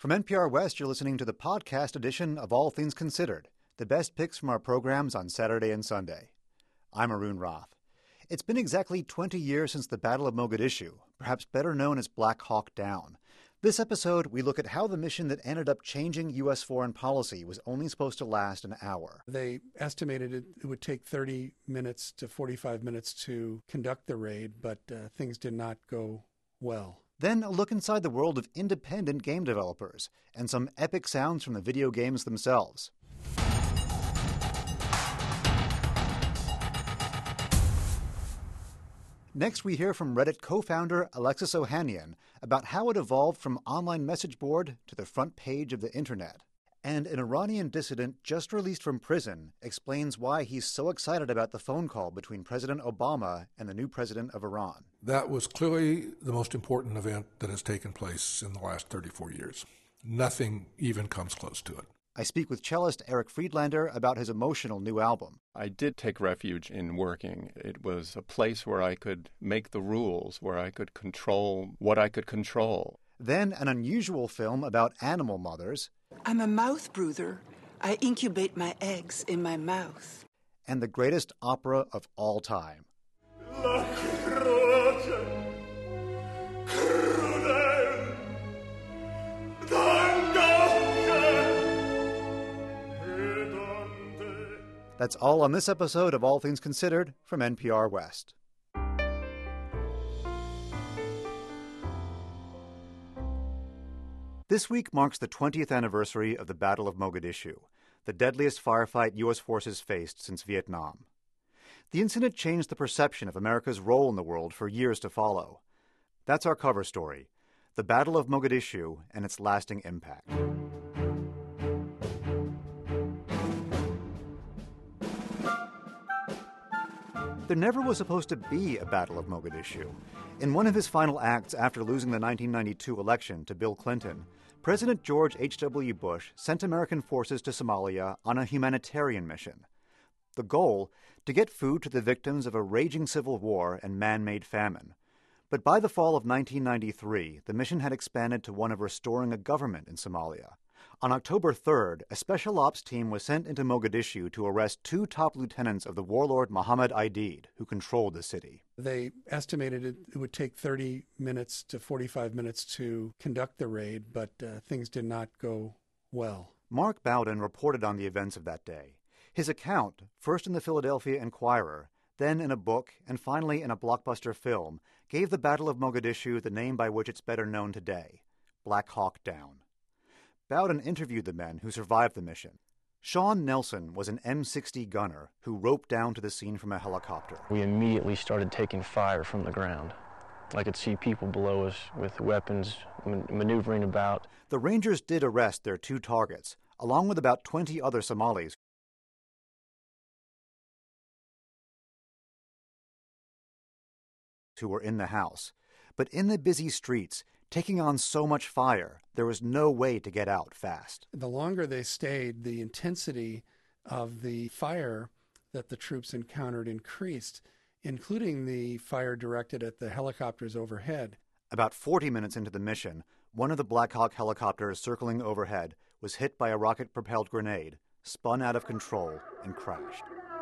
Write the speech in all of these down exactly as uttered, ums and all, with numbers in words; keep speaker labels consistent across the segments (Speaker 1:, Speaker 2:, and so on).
Speaker 1: From N P R West, you're listening to the podcast edition of All Things Considered, the best picks from our programs on Saturday and Sunday. I'm Arun Roth. It's been exactly twenty years since the Battle of Mogadishu, perhaps better known as Black Hawk Down. This episode, we look at how the mission that ended up changing U S foreign policy was only supposed to last an hour.
Speaker 2: They estimated it, it would take thirty minutes to forty-five minutes to conduct the raid, but uh, things did not go well.
Speaker 1: Then a look inside the world of independent game developers and some epic sounds from the video games themselves. Next, we hear from Reddit co-founder Alexis Ohanian about how it evolved from online message board to the front page of the internet. And an Iranian dissident just released from prison explains why he's so excited about the phone call between President Obama and the new president of Iran.
Speaker 3: That was clearly the most important event that has taken place in the last thirty-four years. Nothing even comes close to it.
Speaker 1: I speak with cellist Eric Friedlander about his emotional new album.
Speaker 4: I did take refuge in working. It was a place where I could make the rules, where I could control what I could control.
Speaker 1: Then an unusual film about animal mothers.
Speaker 5: I'm a mouth breather. I incubate my eggs in my mouth.
Speaker 1: And the greatest opera of all time.
Speaker 6: La croce, crudel, tangente.
Speaker 1: That's all on this episode of All Things Considered from N P R West. This week marks the twentieth anniversary of the Battle of Mogadishu, the deadliest firefight U S forces faced since Vietnam. The incident changed the perception of America's role in the world for years to follow. That's our cover story, the Battle of Mogadishu and its lasting impact. There never was supposed to be a Battle of Mogadishu. In one of his final acts after losing the nineteen ninety-two election to Bill Clinton, President George H W. Bush sent American forces to Somalia on a humanitarian mission. The goal, to get food to the victims of a raging civil war and man-made famine. But by the fall of nineteen ninety-three, the mission had expanded to one of restoring a government in Somalia. On October third, a special ops team was sent into Mogadishu to arrest two top lieutenants of the warlord Mohammed Aidid, who controlled the city.
Speaker 2: They estimated it, it would take thirty minutes to forty-five minutes to conduct the raid, but uh, things did not go well.
Speaker 1: Mark Bowden reported on the events of that day. His account, first in the Philadelphia Inquirer, then in a book, and finally in a blockbuster film, gave the Battle of Mogadishu the name by which it's better known today, Black Hawk Down. Bowden interviewed the men who survived the mission. Sean Nelson was an M sixty gunner who roped down to the scene from a helicopter.
Speaker 7: We immediately started taking fire from the ground. I could see people below us with weapons man- maneuvering about.
Speaker 1: The Rangers did arrest their two targets, along with about twenty other Somalis who were in the house. But in the busy streets, taking on so much fire, there was no way to get out fast.
Speaker 2: The longer they stayed, the intensity of the fire that the troops encountered increased, including the fire directed at the helicopters overhead.
Speaker 1: About forty minutes into the mission, one of the Black Hawk helicopters circling overhead was hit by a rocket-propelled grenade, spun out of control, and crashed.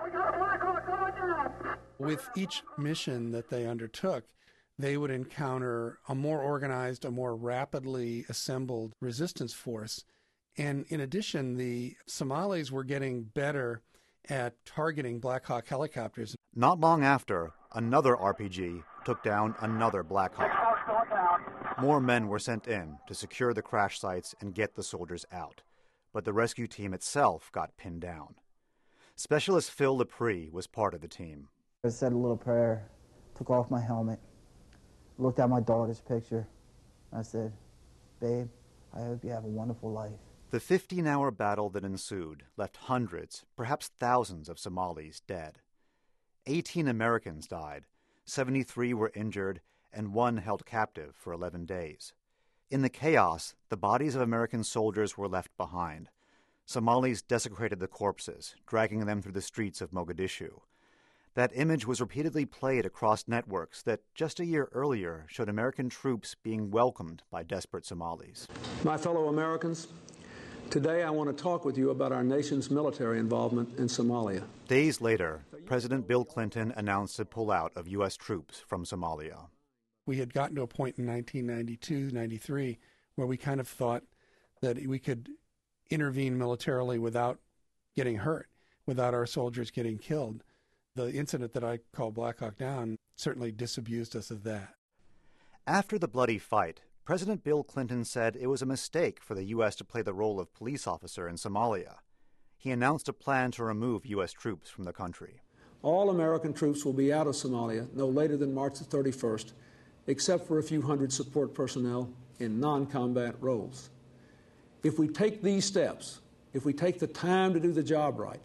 Speaker 2: With each mission that they undertook, they would encounter a more organized, a more rapidly assembled resistance force. And in addition, the Somalis were getting better at targeting Black Hawk helicopters.
Speaker 1: Not long after, another R P G took down another Black Hawk. More men were sent in to secure the crash sites and get the soldiers out. But the rescue team itself got pinned down. Specialist Phil Lepre was part of the team.
Speaker 8: I said a little prayer, took off my helmet, looked at my daughter's picture. I said, babe, I hope you have a wonderful life.
Speaker 1: The fifteen-hour battle that ensued left hundreds, perhaps thousands of Somalis dead. Eighteen Americans died, seventy-three were injured, and one held captive for eleven days. In the chaos, the bodies of American soldiers were left behind. Somalis desecrated the corpses, dragging them through the streets of Mogadishu. That image was repeatedly played across networks that just a year earlier showed American troops being welcomed by desperate Somalis.
Speaker 9: My fellow Americans, today I want to talk with you about our nation's military involvement in Somalia.
Speaker 1: Days later, President Bill Clinton announced a pullout of U S troops from Somalia.
Speaker 2: We had gotten to a point in nineteen ninety-two, ninety-three where we kind of thought that we could intervene militarily without getting hurt, without our soldiers getting killed. The incident that I call Black Hawk Down certainly disabused us of that.
Speaker 1: After the bloody fight, President Bill Clinton said it was a mistake for the U S to play the role of police officer in Somalia. He announced a plan to remove U S troops from the country.
Speaker 9: All American troops will be out of Somalia no later than March the thirty-first, except for a few hundred support personnel in non-combat roles. If we take these steps, if we take the time to do the job right,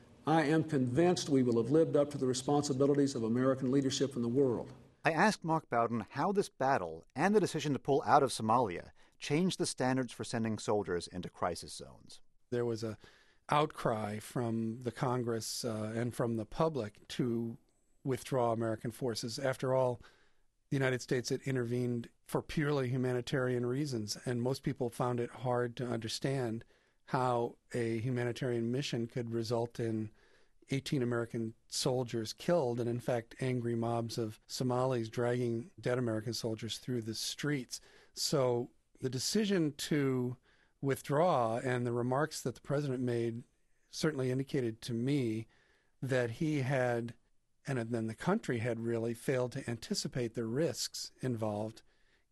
Speaker 9: I am convinced we will have lived up to the responsibilities of American leadership in the world.
Speaker 1: I asked Mark Bowden how this battle and the decision to pull out of Somalia changed the standards for sending soldiers into crisis zones.
Speaker 2: There was a outcry from the Congress uh, and from the public to withdraw American forces. After all, the United States had intervened for purely humanitarian reasons, and most people found it hard to understand how a humanitarian mission could result in eighteen American soldiers killed, and in fact angry mobs of Somalis dragging dead American soldiers through the streets. So the decision to withdraw and the remarks that the president made certainly indicated to me that he had, and then the country had really failed to anticipate the risks involved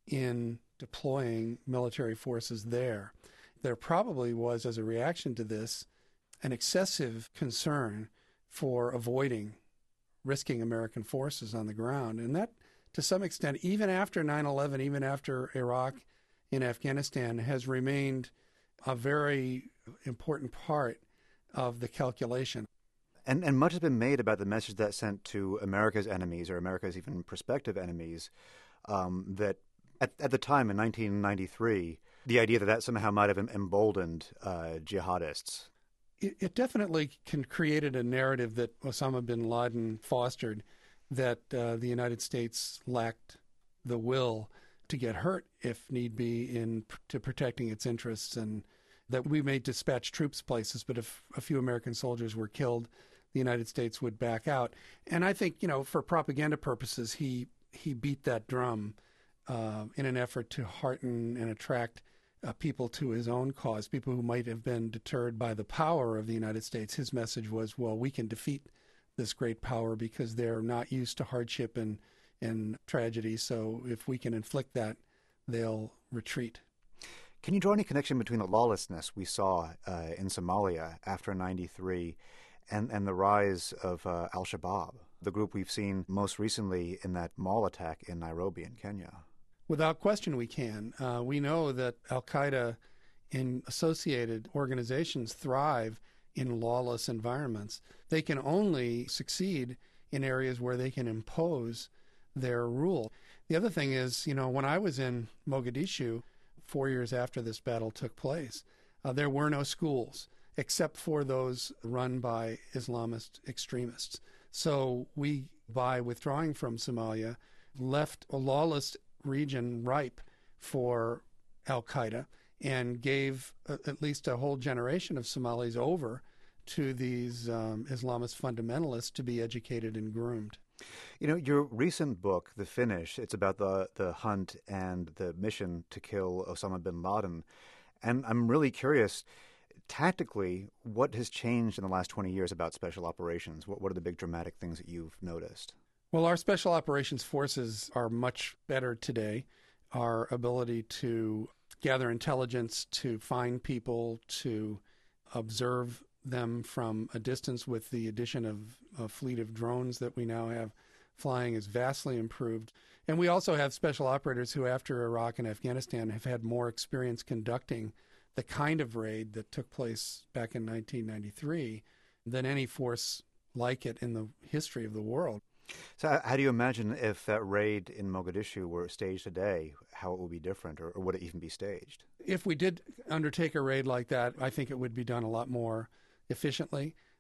Speaker 2: in deploying military forces there. There probably was, as a reaction to this, an excessive concern for avoiding risking American forces on the ground. And that, to some extent, even after nine eleven, even after Iraq and Afghanistan, has remained a very important part of the calculation.
Speaker 1: And, and much has been made about the message that sent to America's enemies, or America's even prospective enemies, um, that at, at the time in nineteen ninety-three, the idea that that somehow might have emboldened uh, jihadists.
Speaker 2: It, it definitely can created a narrative that Osama bin Laden fostered, that uh, the United States lacked the will to get hurt, if need be, in to protecting its interests, and that we may dispatch troops places, but if a few American soldiers were killed, the United States would back out. And I think, you know, for propaganda purposes, he he beat that drum uh, in an effort to hearten and attract uh, people to his own cause, people who might have been deterred by the power of the United States. His message was, well, we can defeat this great power because they're not used to hardship and, and tragedy, so if we can inflict that, they'll retreat.
Speaker 1: Can you draw any connection between the lawlessness we saw uh, in Somalia after ninety-three and, and the rise of uh, al-Shabaab, the group we've seen most recently in that mall attack in Nairobi in Kenya?
Speaker 2: Without question we can. Uh, we know that al-Qaeda and associated organizations thrive in lawless environments. They can only succeed in areas where they can impose their rule. The other thing is, you know, when I was in Mogadishu, four years after this battle took place, uh, there were no schools except for those run by Islamist extremists. So we, by withdrawing from Somalia, left a lawless region ripe for al-Qaeda and gave a, at least a whole generation of Somalis over to these um, Islamist fundamentalists to be educated and groomed.
Speaker 1: You know, your recent book, The Finish, it's about the, the hunt and the mission to kill Osama bin Laden. And I'm really curious, tactically, what has changed in the last twenty years about special operations? What, what are the big dramatic things that you've noticed?
Speaker 2: Well, our special operations forces are much better today. Our ability to gather intelligence, to find people, to observe them from a distance with the addition of a fleet of drones that we now have flying is vastly improved. And we also have special operators who, after Iraq and Afghanistan, have had more experience conducting the kind of raid that took place back in nineteen ninety-three than any force like it in the history of the world.
Speaker 1: So how do you imagine if that raid in Mogadishu were staged today, how it would be different, or, or would it even be staged?
Speaker 2: If we did undertake a raid like that, I think it would be done a lot more efficiently.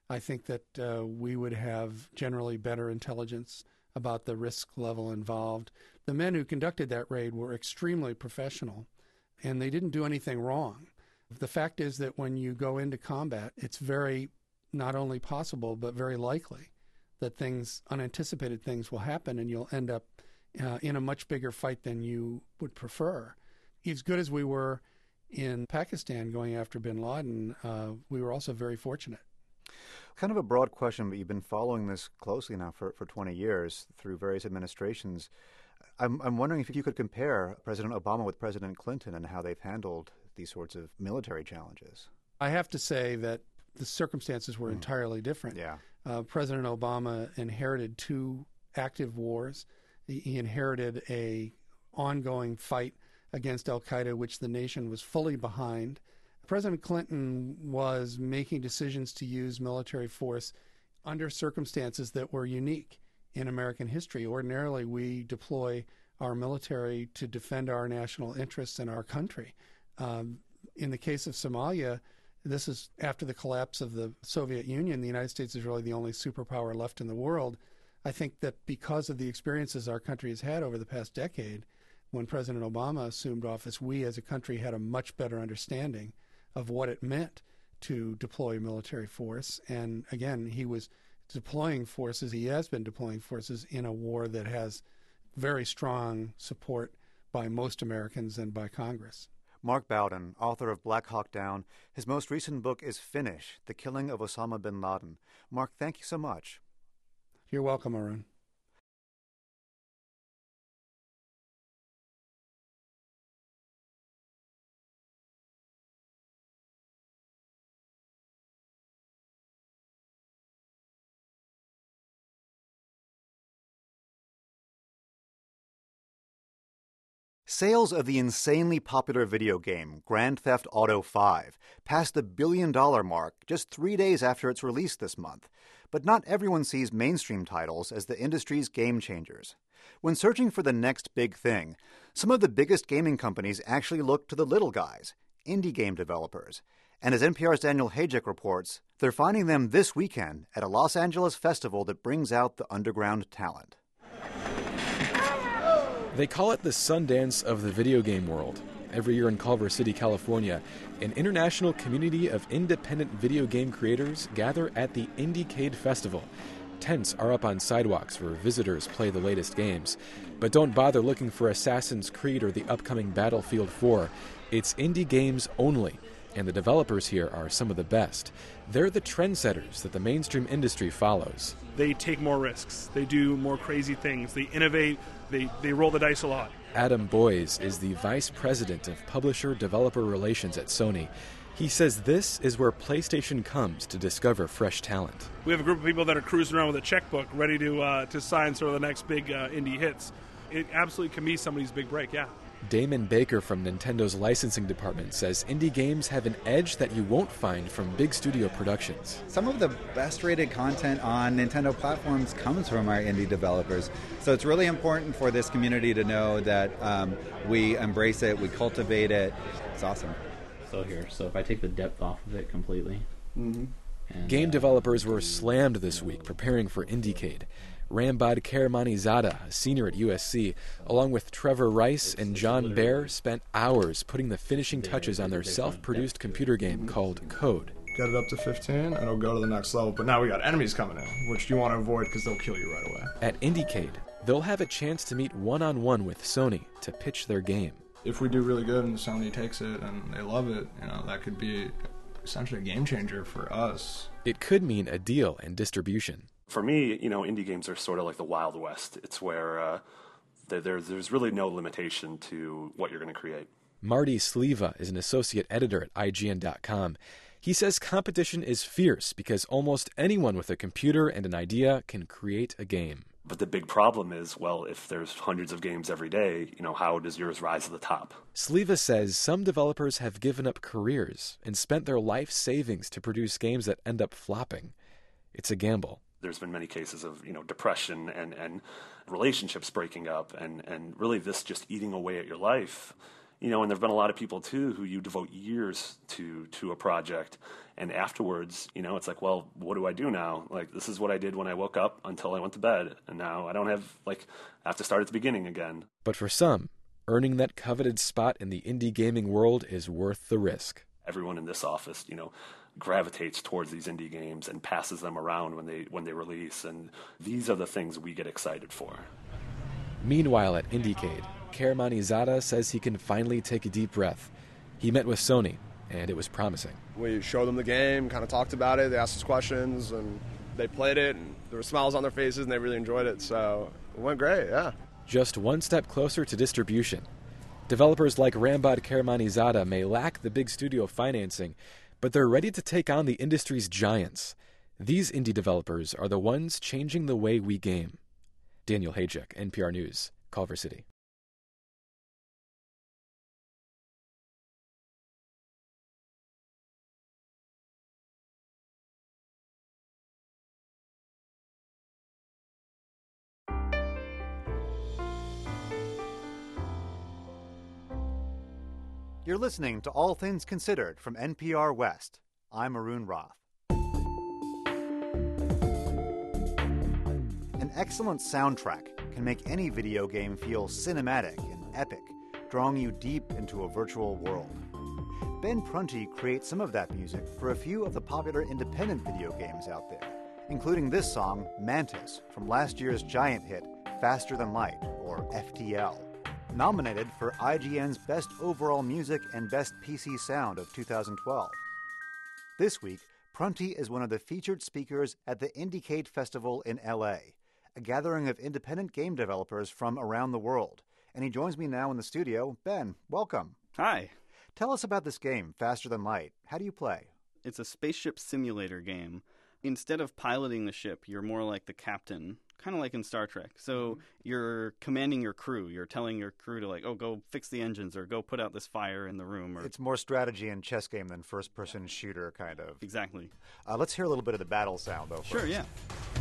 Speaker 2: I think that uh, we would have generally better intelligence about the risk level involved. The men who conducted that raid were extremely professional, and they didn't do anything wrong. The fact is that when you go into combat, it's very not only possible, but very likely that things, unanticipated things will happen, and you'll end up uh, in a much bigger fight than you would prefer. As good as we were in Pakistan going after bin Laden, uh, we were also very fortunate.
Speaker 1: Kind of a broad question, but you've been following this closely now for, for twenty years through various administrations. I'm, I'm wondering if you could compare President Obama with President Clinton and how they've handled these sorts of military challenges.
Speaker 2: I have to say that the circumstances were
Speaker 1: mm.
Speaker 2: entirely different.
Speaker 1: Yeah.
Speaker 2: Uh, President Obama inherited two active wars. He, he inherited a ongoing fight against al-Qaeda, which the nation was fully behind. President Clinton was making decisions to use military force under circumstances that were unique in American history. Ordinarily, we deploy our military to defend our national interests in our country. Um, in the case of Somalia, this is after the collapse of the Soviet Union. The United States is really the only superpower left in the world. I think that because of the experiences our country has had over the past decade, when President Obama assumed office, we as a country had a much better understanding of what it meant to deploy military force. And again, he was deploying forces, he has been deploying forces in a war that has very strong support by most Americans and by Congress.
Speaker 1: Mark Bowden, author of Black Hawk Down. His most recent book is Finish, The Killing of Osama bin Laden. Mark, thank you so much.
Speaker 2: You're welcome, Arun.
Speaker 1: Sales of the insanely popular video game Grand Theft Auto five passed the billion-dollar mark just three days after its release this month. But not everyone sees mainstream titles as the industry's game changers. When searching for the next big thing, some of the biggest gaming companies actually look to the little guys, indie game developers. And as N P R's Daniel Hajek reports, they're finding them this weekend at a Los Angeles festival that brings out the underground talent.
Speaker 10: They call it the Sundance of the video game world. Every year in Culver City, California, an international community of independent video game creators gather at the Indiecade Festival. Tents are up on sidewalks where visitors play the latest games. But don't bother looking for Assassin's Creed or the upcoming Battlefield four. It's indie games only, and the developers here are some of the best. They're the trendsetters that the mainstream industry follows.
Speaker 11: They take more risks. They do more crazy things. They innovate. They, they roll the dice a lot.
Speaker 10: Adam Boyes is the vice president of publisher-developer relations at Sony. He says this is where PlayStation comes to discover fresh talent.
Speaker 11: We have a group of people that are cruising around with a checkbook ready to uh, to sign sort of the next big uh, indie hits. It absolutely can be somebody's big break, yeah.
Speaker 10: Damon Baker from Nintendo's licensing department says indie games have an edge that you won't find from big studio productions.
Speaker 12: Some of the best rated content on Nintendo platforms comes from our indie developers. So it's really important for this community to know that um, we embrace it, we cultivate it. It's awesome.
Speaker 13: So here, so if I take the depth off of it completely.
Speaker 12: Mm-hmm.
Speaker 13: And,
Speaker 10: Game
Speaker 13: uh,
Speaker 10: developers were slammed this week preparing for Indiecade. Rambad Kermanizada, a senior at U S C, along with Trevor Rice and John Baer, spent hours putting the finishing touches on their self-produced computer game called Code.
Speaker 14: Get it up to fifteen, and it'll go to the next level. But now we got enemies coming in, which you want to avoid because they'll kill you right away.
Speaker 10: At Indiecade, they'll have a chance to meet one-on-one with Sony to pitch their game.
Speaker 14: If we do really good and Sony takes it and they love it, you know, that could be essentially a game changer for us.
Speaker 10: It could mean a deal and distribution.
Speaker 15: For me, you know, indie games are sort of like the Wild West. It's where uh, there, there's really no limitation to what you're going to create.
Speaker 10: Marty Sleva is an associate editor at I G N dot com. He says competition is fierce because almost anyone with a computer and an idea can create a game.
Speaker 15: But the big problem is, well, if there's hundreds of games every day, you know, how does yours rise to the top?
Speaker 10: Sleva says some developers have given up careers and spent their life savings to produce games that end up flopping. It's a gamble.
Speaker 15: There's been many cases of, you know, depression and, and relationships breaking up and, and really this just eating away at your life. You know, and there have been a lot of people, too, who you devote years to to a project. And afterwards, you know, it's like, well, what do I do now? Like, this is what I did when I woke up until I went to bed. And now I don't have, like, I have to start at the beginning again.
Speaker 10: But for some, earning that coveted spot in the indie gaming world is worth the risk.
Speaker 15: Everyone in this office, you know, gravitates towards these indie games and passes them around when they when they release. And these are the things we get excited for.
Speaker 10: Meanwhile at Indiecade, Kermanizada says he can finally take a deep breath. He met with Sony, and it was promising.
Speaker 16: We showed them the game, kind of talked about it, they asked us questions, and they played it, and there were smiles on their faces, and they really enjoyed it, so it went great, yeah.
Speaker 10: Just one step closer to distribution. Developers like Rambod Kermanizada may lack the big studio financing, but they're ready to take on the industry's giants. These indie developers are the ones changing the way we game. Daniel Hajek, N P R News, Culver City.
Speaker 1: You're listening to All Things Considered from N P R West. I'm Arun Roth. An excellent soundtrack can make any video game feel cinematic and epic, drawing you deep into a virtual world. Ben Prunty creates some of that music for a few of the popular independent video games out there, including this song, Mantis, from last year's giant hit, Faster Than Light, or F T L. Nominated for I G N's Best Overall Music and Best P C Sound of two thousand twelve. This week, Prunty is one of the featured speakers at the Indiecade Festival in L A, a gathering of independent game developers from around the world. And he joins me now in the studio. Ben, welcome.
Speaker 17: Hi.
Speaker 1: Tell us about this game, Faster Than Light. How do you play?
Speaker 17: It's a spaceship simulator game. Instead of piloting the ship, you're more like the captain, kind of like in Star Trek. So mm-hmm. you're commanding your crew. You're telling your crew to, like, oh, go fix the engines or go put out this fire in the room. Or...
Speaker 1: It's more strategy and chess game than first-person shooter, kind of.
Speaker 17: Exactly.
Speaker 1: Uh, let's hear a little bit of the battle sound, though, first.
Speaker 17: Sure, yeah.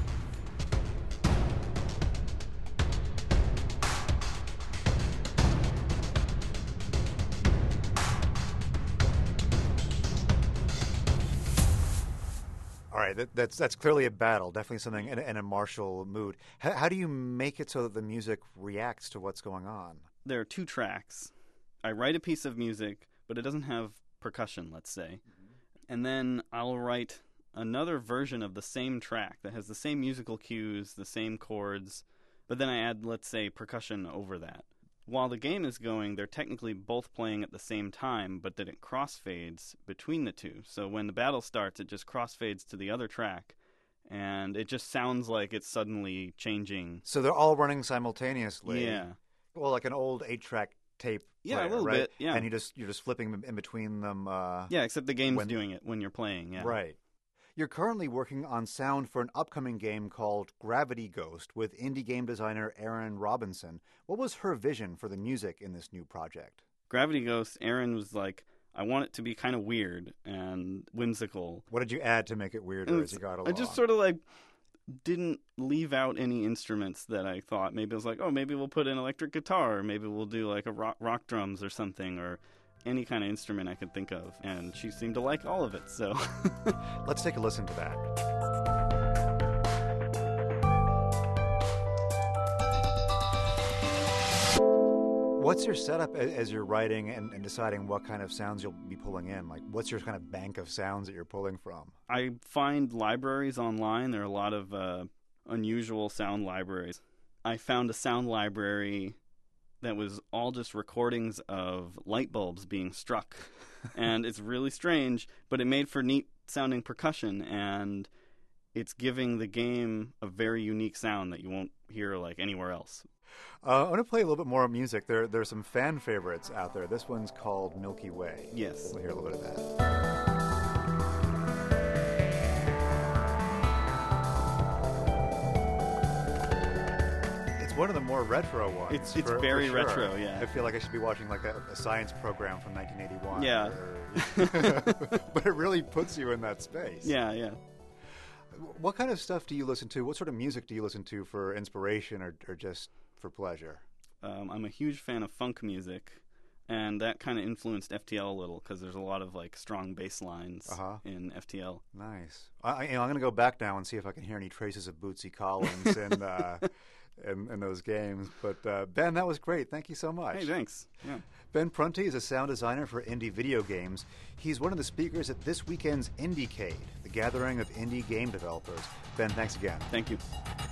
Speaker 1: All right, that, that's that's clearly a battle, definitely something in, in a martial mood. How, how do you make it so that the music reacts to what's going on?
Speaker 17: There are two tracks. I write a piece of music, but it doesn't have percussion, let's say. Mm-hmm. And then I'll write another version of the same track that has the same musical cues, the same chords, but then I add, let's say, percussion over that. While the game is going, they're technically both playing at the same time, but then it crossfades between the two. So when the battle starts, it just crossfades to the other track, and it just sounds like it's suddenly changing.
Speaker 1: So they're all running simultaneously.
Speaker 17: Yeah.
Speaker 1: Well, like an old eight-track tape
Speaker 17: Yeah,
Speaker 1: player,
Speaker 17: a little
Speaker 1: right?
Speaker 17: bit, yeah.
Speaker 1: And you just, you're just flipping in between them. Uh,
Speaker 17: yeah, except the game's
Speaker 1: when...
Speaker 17: doing it when you're playing, yeah.
Speaker 1: Right. You're currently working on sound for an upcoming game called Gravity Ghost with indie game designer Erin Robinson. What was her vision for the music in this new project?
Speaker 17: Gravity Ghost, Erin was like, I want it to be kind of weird and whimsical.
Speaker 1: What did you add to make it weirder as you got along?
Speaker 17: I just sort of like didn't leave out any instruments that I thought. Maybe I was like, oh, maybe we'll put an electric guitar, or maybe we'll do like a rock, rock drums or something, or any kind of instrument I could think of, and she seemed to like all of it, so...
Speaker 1: Let's take a listen to that. What's your setup as you're writing and, and deciding what kind of sounds you'll be pulling in? Like, what's your kind of bank of sounds that you're pulling from?
Speaker 17: I find libraries online. There are a lot of uh, unusual sound libraries. I found a sound library that was all just recordings of light bulbs being struck. And it's really strange, but it made for neat sounding percussion, and it's giving the game a very unique sound that you won't hear like anywhere else.
Speaker 1: Uh, I want to play a little bit more music. There, there are some fan favorites out there. This one's called Milky Way.
Speaker 17: Yes.
Speaker 1: We'll hear a little bit of that. One of the more retro ones.
Speaker 17: It's it's
Speaker 1: for,
Speaker 17: very
Speaker 1: for sure.
Speaker 17: retro, yeah.
Speaker 1: I feel like I should be watching like a, a science program from nineteen eighty-one.
Speaker 17: Yeah.
Speaker 1: Or, but it really puts you in that space.
Speaker 17: Yeah, yeah.
Speaker 1: What kind of stuff do you listen to? What sort of music do you listen to for inspiration or, or just for pleasure?
Speaker 17: Um, I'm a huge fan of funk music. And that kind of influenced F T L a little because there's a lot of like strong bass lines
Speaker 1: uh-huh.
Speaker 17: in F T L.
Speaker 1: Nice. I, you know, I'm going to go back now and see if I can hear any traces of Bootsy Collins in, uh, in, in those games. But uh, Ben, that was great. Thank you so much.
Speaker 17: Hey, thanks. Yeah.
Speaker 1: Ben Prunty is a sound designer for indie video games. He's one of the speakers at this weekend's IndieCade, the gathering of indie game developers. Ben, thanks again.
Speaker 17: Thank you.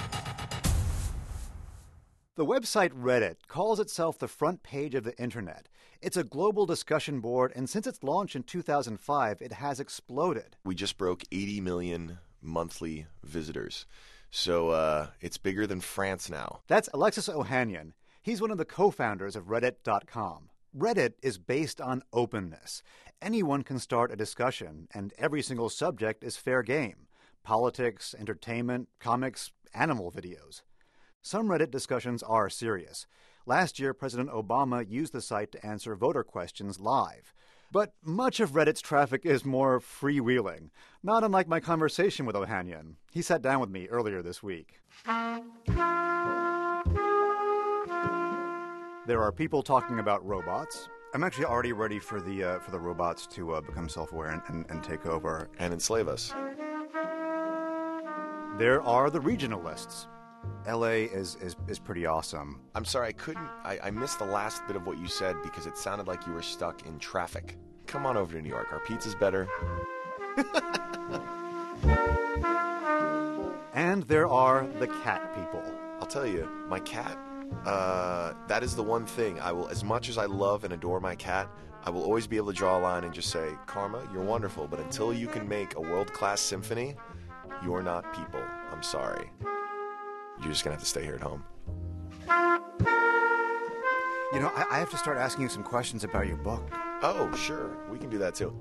Speaker 1: The website Reddit calls itself the front page of the internet. It's a global discussion board, and since its launch in two thousand five, it has exploded.
Speaker 18: We just broke eighty million monthly visitors. So uh, it's bigger than France now.
Speaker 1: That's Alexis Ohanian. He's one of the co-founders of Reddit dot com. Reddit is based on openness. Anyone can start a discussion, and every single subject is fair game. Politics, entertainment, comics, animal videos. Some Reddit discussions are serious. Last year, President Obama used the site to answer voter questions live. But much of Reddit's traffic is more freewheeling, not unlike my conversation with Ohanian. He sat down with me earlier this week. There are people talking about robots. I'm actually already ready for the uh, for the robots to uh, become self-aware and, and, and take over.
Speaker 18: And enslave us.
Speaker 1: There are the regionalists. L A is, is, is pretty awesome.
Speaker 18: I'm sorry, I couldn't... I, I missed the last bit of what you said because it sounded like you were stuck in traffic. Come on over to New York. Our pizza's better.
Speaker 1: And there are the cat people.
Speaker 18: I'll tell you, my cat, uh, that is the one thing I will... As much as I love and adore my cat, I will always be able to draw a line and just say, Karma, you're wonderful, but until you can make a world-class symphony, you're not people. I'm sorry. You're just going to have to stay here at home.
Speaker 1: You know, I, I have to start asking you some questions about your book.
Speaker 18: Oh, sure. We can do that, too.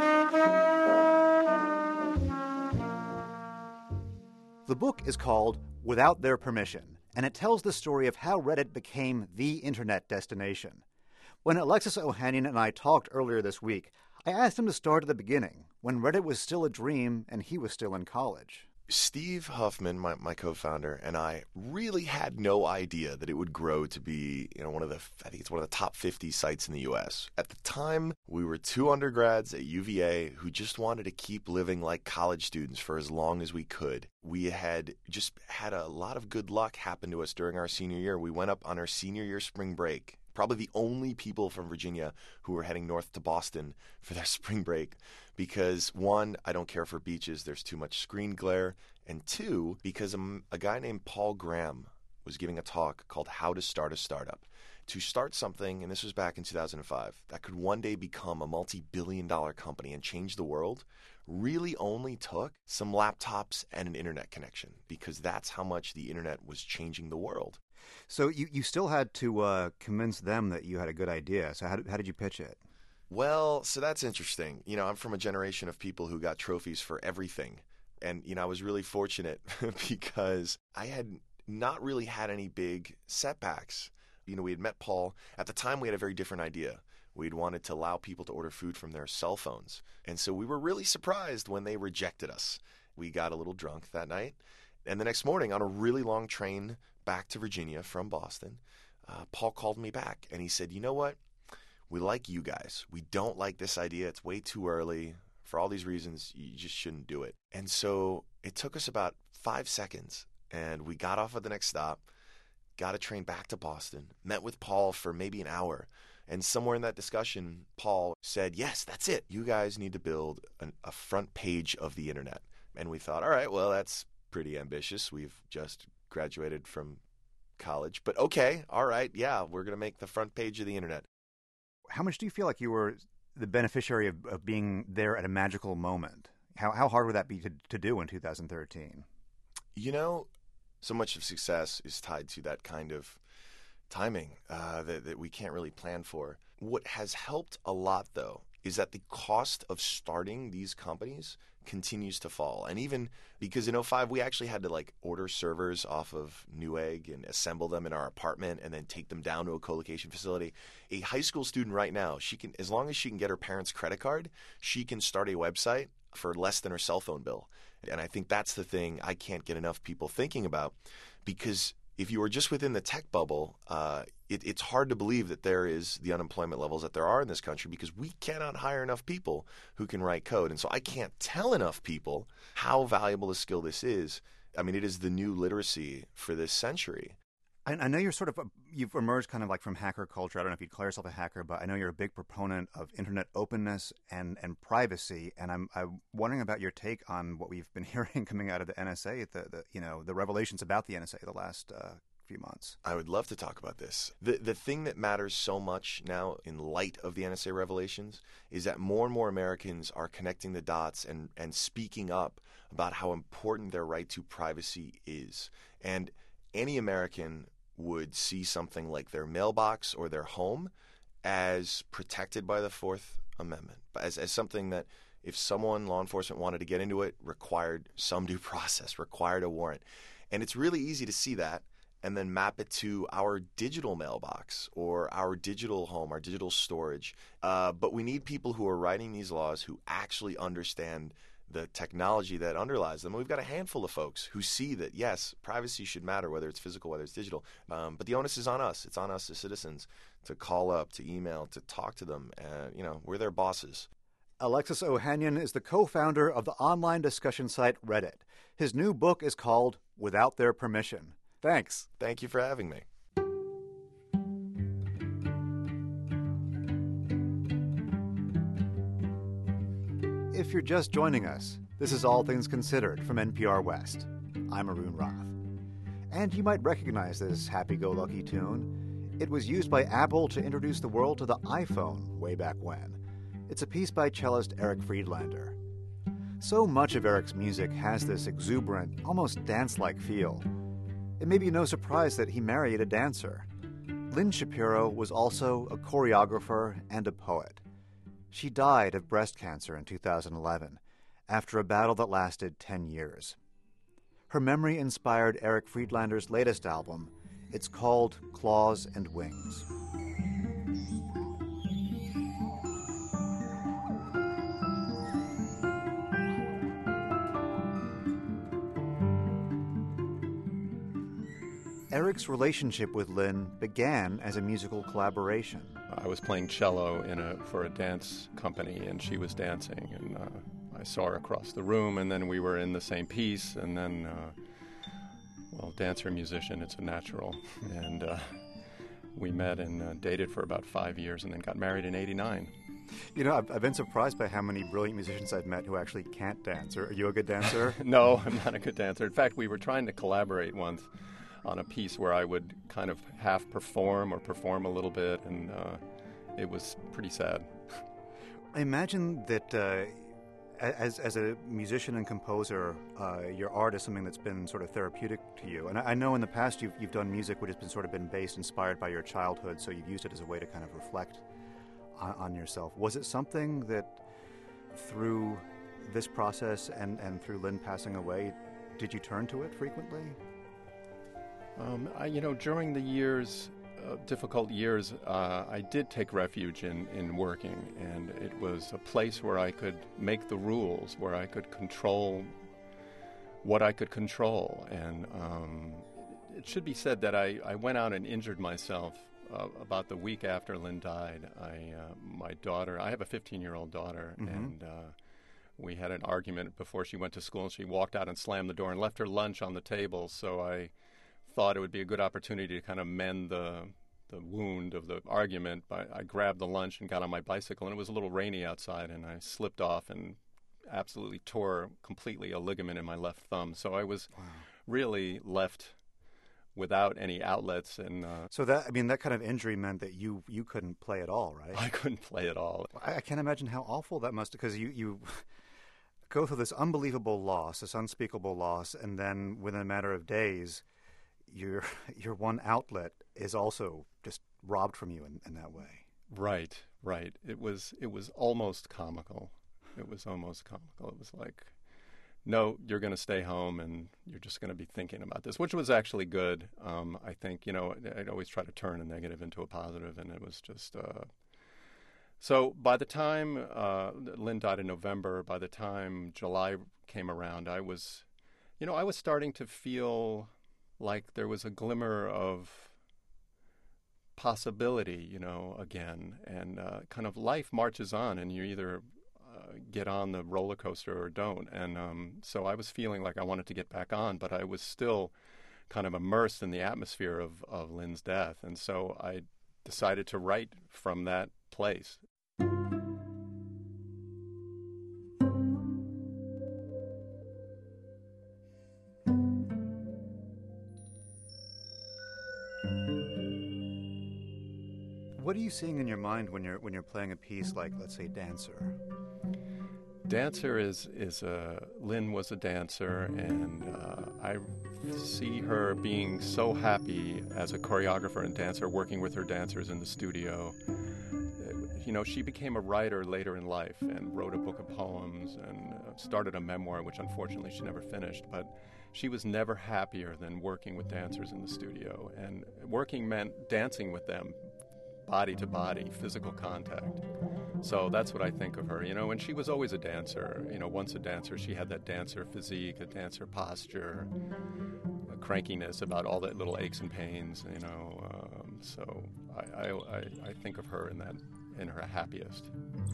Speaker 1: The book is called Without Their Permission, and it tells the story of how Reddit became the internet destination. When Alexis Ohanian and I talked earlier this week, I asked him to start at the beginning, when Reddit was still a dream and he was still in college.
Speaker 18: Steve Huffman, my, my co-founder, and I really had no idea that it would grow to be, you know, one of the, I think it's one of the top fifty sites in the U S. At the time, we were two undergrads at U V A who just wanted to keep living like college students for as long as we could. We had just had a lot of good luck happen to us during our senior year. We went up on our senior year spring break. Probably the only people from Virginia who were heading north to Boston for their spring break because, one, I don't care for beaches. There's too much screen glare. And two, because a, a guy named Paul Graham was giving a talk called How to Start a Startup. To start something, and this was back in two thousand five, that could one day become a multi-billion dollar company and change the world really only took some laptops and an internet connection because that's how much the internet was changing the world.
Speaker 1: So you, you still had to uh, convince them that you had a good idea. So how did, how did you pitch it?
Speaker 18: Well, so that's interesting. You know, I'm from a generation of people who got trophies for everything. And, you know, I was really fortunate because I had not really had any big setbacks. You know, we had met Paul. At the time, we had a very different idea. We'd wanted to allow people to order food from their cell phones. And so we were really surprised when they rejected us. We got a little drunk that night. And the next morning, on a really long train back to Virginia from Boston, uh, Paul called me back and he said, you know what? We like you guys. We don't like this idea. It's way too early. For all these reasons, you just shouldn't do it. And so it took us about five seconds and we got off at the next stop, got a train back to Boston, met with Paul for maybe an hour. And somewhere in that discussion, Paul said, yes, that's it. You guys need to build an, a front page of the internet. And we thought, all right, well, that's pretty ambitious. We've just graduated from college. But okay, all right, yeah, we're going to make the front page of the internet.
Speaker 1: How much do you feel like you were the beneficiary of, of being there at a magical moment? How how hard would that be to, to do in two thousand thirteen?
Speaker 18: You know, so much of success is tied to that kind of timing uh, that, that we can't really plan for. What has helped a lot, though, is that the cost of starting these companies continues to fall. And even because in oh five, we actually had to like order servers off of Newegg and assemble them in our apartment and then take them down to a co-location facility. A high school student right now, she can, as long as she can get her parents' credit card, she can start a website for less than her cell phone bill. And I think that's the thing I can't get enough people thinking about, because if you are just within the tech bubble, uh, it, it's hard to believe that there is the unemployment levels that there are in this country because we cannot hire enough people who can write code. And so I can't tell enough people how valuable a skill this is. I mean, it is the new literacy for this century.
Speaker 1: I, I know you're sort of, a, you've emerged kind of like from hacker culture. I don't know if you'd call yourself a hacker, but I know you're a big proponent of internet openness and, and privacy. And I'm, I'm wondering about your take on what we've been hearing coming out of the N S A, the, the you know, the revelations about the N S A the last uh, few months.
Speaker 18: I would love to talk about this. The, the thing that matters so much now in light of the N S A revelations is that more and more Americans are connecting the dots and, and speaking up about how important their right to privacy is. And any American would see something like their mailbox or their home as protected by the Fourth Amendment, as, as something that if someone, law enforcement, wanted to get into it, required some due process, required a warrant. And it's really easy to see that and then map it to our digital mailbox or our digital home, our digital storage. Uh, but we need people who are writing these laws who actually understand the technology that underlies them. We've got a handful of folks who see that, yes, privacy should matter, whether it's physical, whether it's digital. Um, but the onus is on us. It's on us as citizens to call up, to email, to talk to them. Uh, you know, we're their bosses.
Speaker 1: Alexis Ohanian is the co-founder of the online discussion site Reddit. His new book is called Without Their Permission. Thanks.
Speaker 18: Thank you for having me.
Speaker 1: If you're just joining us, this is All Things Considered from N P R West. I'm Arun Roth. And you might recognize this happy-go-lucky tune. It was used by Apple to introduce the world to the iPhone way back when. It's a piece by cellist Eric Friedlander. So much of Eric's music has this exuberant, almost dance-like feel. It may be no surprise that he married a dancer. Lynn Shapiro was also a choreographer and a poet. She died of breast cancer in two thousand eleven, after a battle that lasted ten years. Her memory inspired Eric Friedlander's latest album. It's called Claws and Wings. Eric's relationship with Lynn began as a musical collaboration.
Speaker 4: I was playing cello in a for a dance company, and she was dancing, and uh, I saw her across the room, and then we were in the same piece, and then, uh, well, dancer, musician, it's a natural, and uh, we met and uh, dated for about five years, and then got married in eighty-nine.
Speaker 1: You know, I've, I've been surprised by how many brilliant musicians I've met who actually can't dance. Are you a good dancer?
Speaker 4: No, I'm not a good dancer. In fact, we were trying to collaborate once on a piece where I would kind of half perform or perform a little bit, and uh, it was pretty sad.
Speaker 1: I imagine that uh, as as a musician and composer, uh, your art is something that's been sort of therapeutic to you. And I, I know in the past you've you've done music which has been sort of been based, inspired by your childhood, so you've used it as a way to kind of reflect on, on yourself. Was it something that through this process and, and through Lynn passing away, did you turn to it frequently?
Speaker 4: Um, I, you know, during the years, uh, difficult years, uh, I did take refuge in, in working, and it was a place where I could make the rules, where I could control what I could control. And um, it should be said that I, I went out and injured myself uh, about the week after Lynn died. I, uh, my daughter, I have a fifteen-year-old daughter, mm-hmm. and uh, we had an argument before she went to school, and she walked out and slammed the door and left her lunch on the table, so I thought it would be a good opportunity to kind of mend the the wound of the argument. But I grabbed the lunch and got on my bicycle, and it was a little rainy outside, and I slipped off and absolutely tore completely a ligament in my left thumb. So I was wow. really left without any outlets. And uh,
Speaker 1: so that, I mean, that kind of injury meant that you you couldn't play at all, right?
Speaker 4: I couldn't play at all.
Speaker 1: I, I can't imagine how awful that must, because you you go through this unbelievable loss, this unspeakable loss, and then within a matter of days, your your one outlet is also just robbed from you in, in that way.
Speaker 4: Right, right. It was it was almost comical. It was almost comical. It was like, no, you're going to stay home and you're just going to be thinking about this, which was actually good. Um, I think, you know, I'd always try to turn a negative into a positive, and it was just... Uh... So by the time uh, Lynn died in November, by the time July came around, I was, you know, I was starting to feel like there was a glimmer of possibility, you know, again. And uh, kind of life marches on, and you either uh, get on the roller coaster or don't. And um, so I was feeling like I wanted to get back on, but I was still kind of immersed in the atmosphere of, of Lynn's death. And so I decided to write from that place.
Speaker 1: What are you seeing in your mind when you're when you're playing a piece like, let's say, Dancer?
Speaker 4: Dancer is is a Lynn was a dancer, and uh, I see her being so happy as a choreographer and dancer, working with her dancers in the studio. You know, she became a writer later in life and wrote a book of poems and uh, started a memoir, which unfortunately she never finished. But she was never happier than working with dancers in the studio, and working meant dancing with them, body to body, physical contact. So that's what I think of her, you know, and she was always a dancer. You know, once a dancer, she had that dancer physique, a dancer posture, a crankiness about all the little aches and pains, you know. Um, so I, I, I, I think of her in that, in her happiest.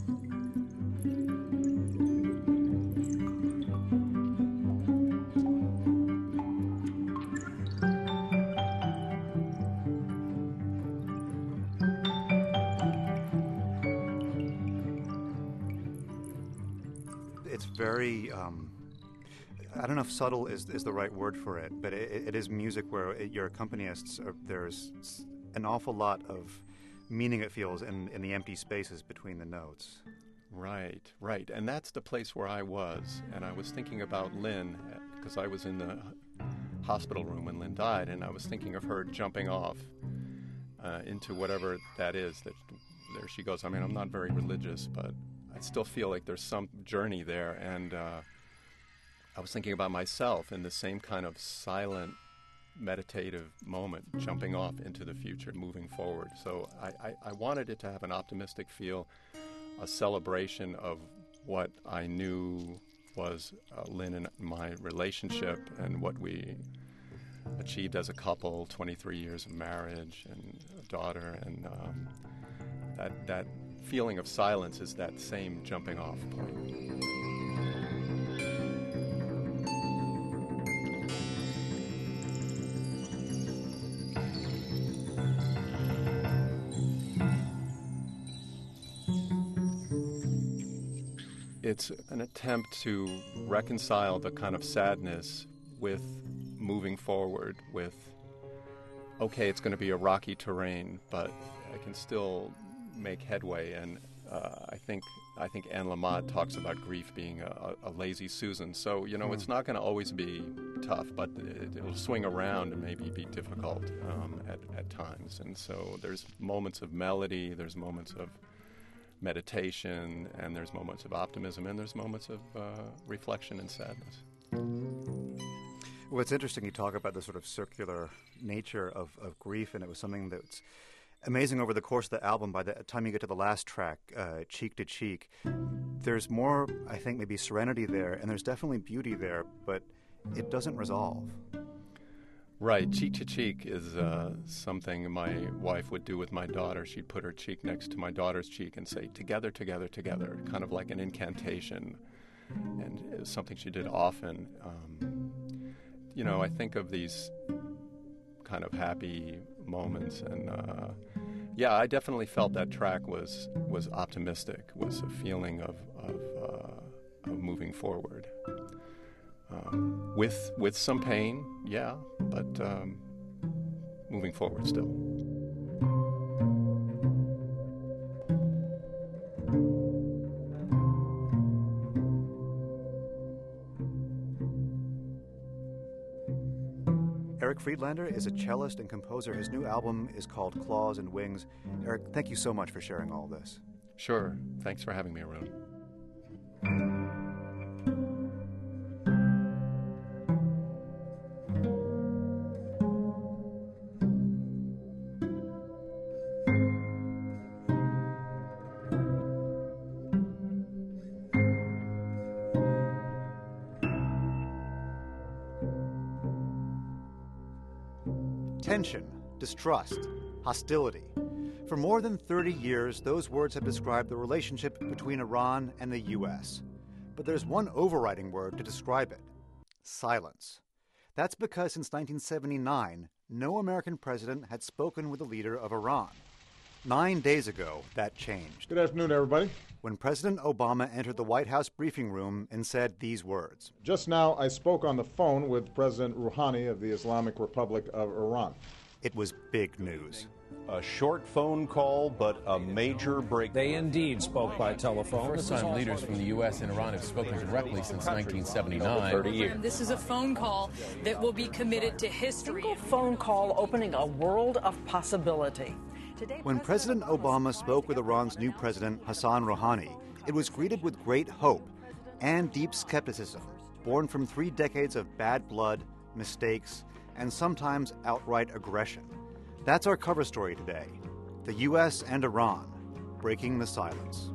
Speaker 1: It's very, um, I don't know if subtle is, is the right word for it, but it, it is music where it, your accompanists, are, there's an awful lot of meaning, it feels, in, in the empty spaces between the notes.
Speaker 4: Right, right. And that's the place where I was. And I was thinking about Lynn, because I was in the hospital room when Lynn died, and I was thinking of her jumping off uh, into whatever that is. That there she goes. I mean, I'm not very religious, but I still feel like there's some journey there. And uh, I was thinking about myself in the same kind of silent, meditative moment, jumping off into the future, moving forward. So I, I, I wanted it to have an optimistic feel, a celebration of what I knew was uh, Lynn and my relationship and what we achieved as a couple, twenty-three years of marriage and a daughter. And um, that that feeling of silence is that same jumping off point. It's an attempt to reconcile the kind of sadness with moving forward with, okay, it's going to be a rocky terrain, but I can still make headway. And uh, I think I think Anne Lamott talks about grief being a, a lazy Susan. So, you know, mm. it's not going to always be tough, but it, it'll swing around and maybe be difficult um, at, at times. And so there's moments of melody, there's moments of meditation, and there's moments of optimism, and there's moments of uh, reflection and sadness.
Speaker 1: Well, it's interesting you talk about the sort of circular nature of, of grief, and it was something that's amazing over the course of the album. By the time you get to the last track, uh, Cheek to Cheek, there's more, I think, maybe serenity there, and there's definitely beauty there, but it doesn't resolve.
Speaker 4: Right. Cheek to cheek is uh, something my wife would do with my daughter. She'd put her cheek next to my daughter's cheek and say, together, together, together, kind of like an incantation. And it was something she did often. Um, you know, I think of these kind of happy moments. And, uh, yeah, I definitely felt that track was was optimistic, was a feeling of, of, uh, of moving forward. Um, with with some pain, yeah, but um, moving forward still.
Speaker 1: Eric Friedlander is a cellist and composer. His new album is called Claws and Wings. Eric, thank you so much for sharing all this.
Speaker 4: Sure. Thanks for having me, Arun.
Speaker 1: tension, distrust, hostility. For more than thirty years, those words have described the relationship between Iran and the U S. But there's one overriding word to describe it: silence. That's because since nineteen seventy-nine, no American president had spoken with the leader of Iran. Nine days ago, that changed.
Speaker 19: Good afternoon, everybody.
Speaker 1: When President Obama entered the White House briefing room and said these words.
Speaker 19: Just now, I spoke on the phone with President Rouhani of the Islamic Republic of Iran.
Speaker 1: It was big news.
Speaker 20: A short phone call, but a major break.
Speaker 21: They indeed spoke by telephone.
Speaker 22: First time leaders from the U S and Iran have spoken directly since nineteen seventy-nine.
Speaker 20: thirty years.
Speaker 23: This is a phone call that will be committed to history.
Speaker 24: A phone call opening a world of possibility.
Speaker 1: Today, when President Obama spoke with Iran's new president, Hassan Rouhani, it was greeted with great hope and deep skepticism, born from three decades of bad blood, mistakes, and sometimes outright aggression. That's our cover story today: the U S and Iran, breaking the silence.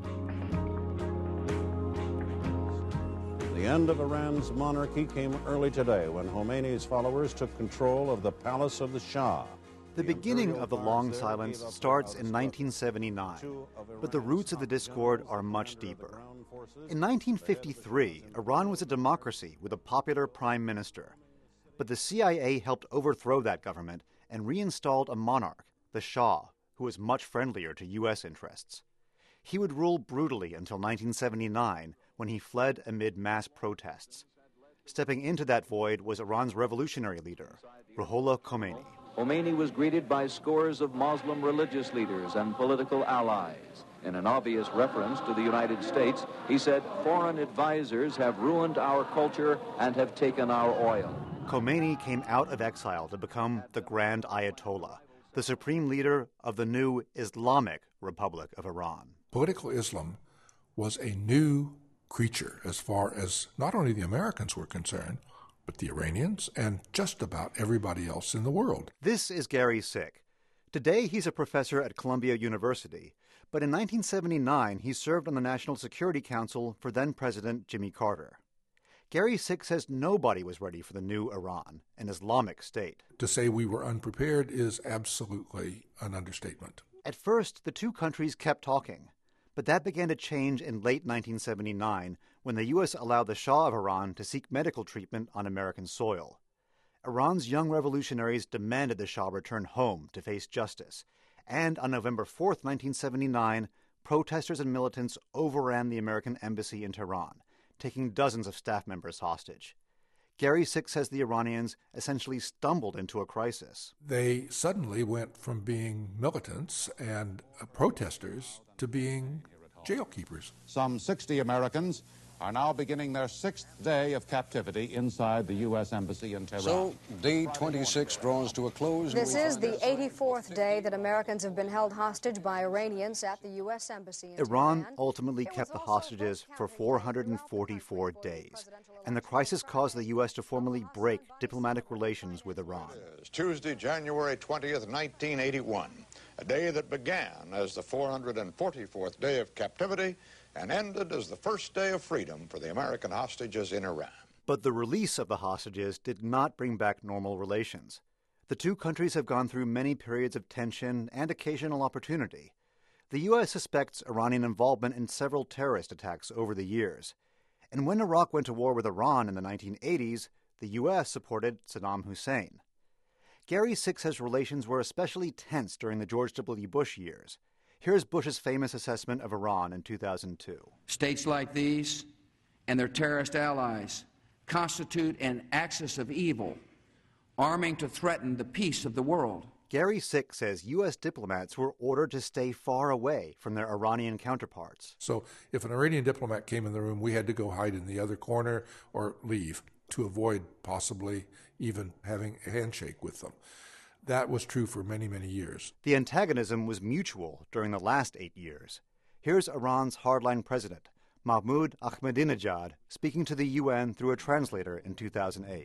Speaker 25: The end of Iran's monarchy came early today when Khomeini's followers took control of the palace of the Shah.
Speaker 1: The beginning of the long silence starts in nineteen seventy-nine, but the roots of the discord are much deeper. In nineteen fifty-three, Iran was a democracy with a popular prime minister, but the C I A helped overthrow that government and reinstalled a monarch, the Shah, who was much friendlier to U S interests. He would rule brutally until nineteen seventy-nine, when he fled amid mass protests. Stepping into that void was Iran's revolutionary leader, Ruhollah Khomeini.
Speaker 26: Khomeini was greeted by scores of Muslim religious leaders and political allies. In an obvious reference to the United States, he said, "Foreign advisors have ruined our culture and have taken our oil."
Speaker 1: Khomeini came out of exile to become the Grand Ayatollah, the supreme leader of the new Islamic Republic of Iran.
Speaker 3: Political Islam was a new creature as far as not only the Americans were concerned, but the Iranians and just about everybody else in the world.
Speaker 1: This is Gary Sick. Today he's a professor at Columbia University, but in nineteen seventy-nine he served on the National Security Council for then-President Jimmy Carter. Gary Sick says nobody was ready for the new Iran, an Islamic state.
Speaker 3: To say we were unprepared is absolutely an understatement.
Speaker 1: At first, the two countries kept talking, but that began to change in late nineteen seventy-nine when the U S allowed the Shah of Iran to seek medical treatment on American soil. Iran's young revolutionaries demanded the Shah return home to face justice, and on November fourth, nineteen seventy-nine, protesters and militants overran the American embassy in Tehran, taking dozens of staff members hostage. Gary Sick says the Iranians essentially stumbled into a crisis.
Speaker 3: They suddenly went from being militants and uh, protesters to being jail keepers.
Speaker 25: Some sixty Americans are now beginning their sixth day of captivity inside the U S Embassy in Tehran.
Speaker 27: So, day twenty-six draws to a close.
Speaker 28: This is the eighty-fourth day that Americans have been held hostage by Iranians at the U S Embassy in
Speaker 1: Iran
Speaker 28: Tehran.
Speaker 1: ultimately kept the hostages for four hundred forty-four days, and the crisis caused the U S to formally break diplomatic relations with Iran.
Speaker 29: It's Tuesday, January twentieth, nineteen eighty-one, a day that began as the four hundred forty-fourth day of captivity and ended as the first day of freedom for the American hostages in Iran.
Speaker 1: But the release of the hostages did not bring back normal relations. The two countries have gone through many periods of tension and occasional opportunity. The U S suspects Iranian involvement in several terrorist attacks over the years. And when Iraq went to war with Iran in the nineteen eighties, the U S supported Saddam Hussein. Gary Sick says relations were especially tense during the George W. Bush years. Here's Bush's famous assessment of Iran in two thousand two.
Speaker 30: States like these and their terrorist allies constitute an axis of evil, arming to threaten the peace of the world.
Speaker 1: Gary Sick says U S diplomats were ordered to stay far away from their Iranian counterparts.
Speaker 3: So if an Iranian diplomat came in the room, we had to go hide in the other corner or leave to avoid possibly even having a handshake with them. That was true for many, many years.
Speaker 1: The antagonism was mutual during the last eight years. Here's Iran's hardline president, Mahmoud Ahmadinejad, speaking to the U N through a translator in two thousand eight.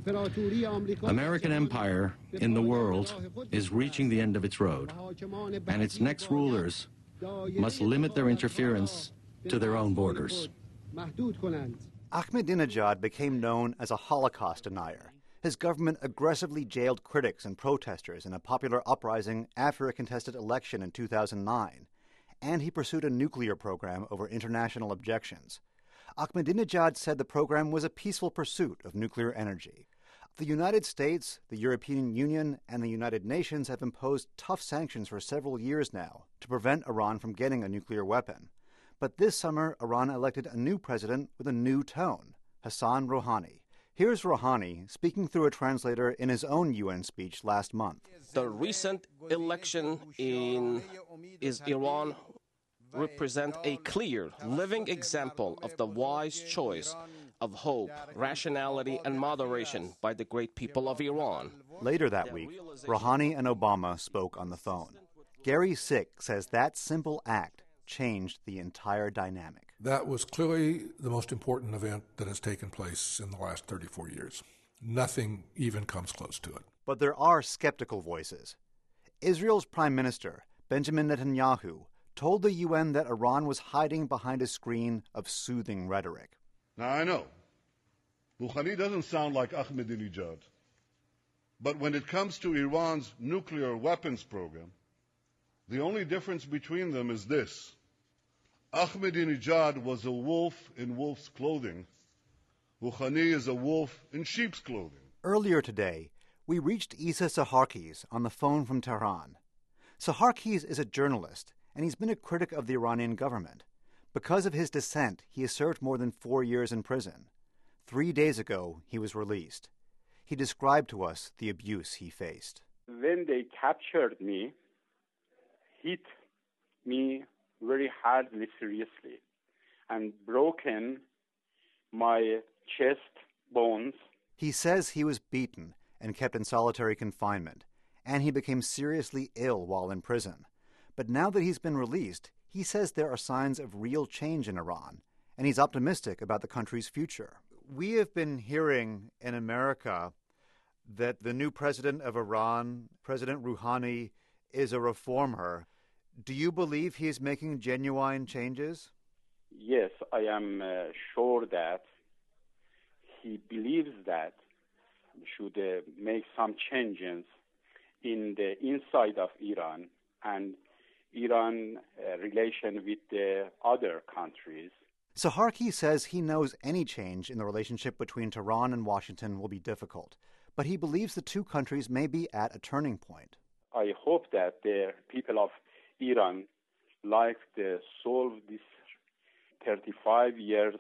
Speaker 31: American empire in the world is reaching the end of its road, and its next rulers must limit their interference to their own borders.
Speaker 1: Ahmadinejad became known as a Holocaust denier, His government aggressively jailed critics and protesters in a popular uprising after a contested election in two thousand nine, and he pursued a nuclear program over international objections. Ahmadinejad said the program was a peaceful pursuit of nuclear energy. The United States, the European Union, and the United Nations have imposed tough sanctions for several years now to prevent Iran from getting a nuclear weapon. But this summer, Iran elected a new president with a new tone, Hassan Rouhani. Here's Rouhani speaking through a translator in his own U N speech last month.
Speaker 2: The recent election in is Iran represent a clear, living example of the wise choice of hope, rationality, and moderation by the great people of Iran.
Speaker 1: Later that week, Rouhani and Obama spoke on the phone. Gary Sick says that simple act changed the entire dynamic.
Speaker 3: That was clearly the most important event that has taken place in the last thirty-four years. Nothing even comes close to it.
Speaker 1: But there are skeptical voices. Israel's Prime Minister, Benjamin Netanyahu, told the U N that Iran was hiding behind a screen of soothing rhetoric.
Speaker 5: Now, I know Rouhani doesn't sound like Ahmadinejad, but when it comes to Iran's nuclear weapons program, the only difference between them is this. Ahmadinejad was a wolf in wolf's clothing. Rouhani is a wolf in sheep's clothing.
Speaker 1: Earlier today, we reached Issa Saharkis on the phone from Tehran. Saharkis is a journalist, and he's been a critic of the Iranian government. Because of his dissent, he has served more than four years in prison. Three days ago, he was released. He described to us the abuse he faced.
Speaker 6: When they captured me, hit me very hardly, seriously, and broken my chest bones.
Speaker 1: He says he was beaten and kept in solitary confinement, and he became seriously ill while in prison. But now that he's been released, he says there are signs of real change in Iran, and he's optimistic about the country's future. We have been hearing in America that the new president of Iran, President Rouhani, is a reformer. Do you believe he is making genuine changes?
Speaker 6: Yes, I am uh, sure that he believes that we should uh, make some changes in the inside of Iran and Iran uh, relation with the other countries.
Speaker 1: Saharki says he knows any change in the relationship between Tehran and Washington will be difficult, but he believes the two countries may be at a turning point.
Speaker 6: I hope that the people of Iran like to solve this thirty-five years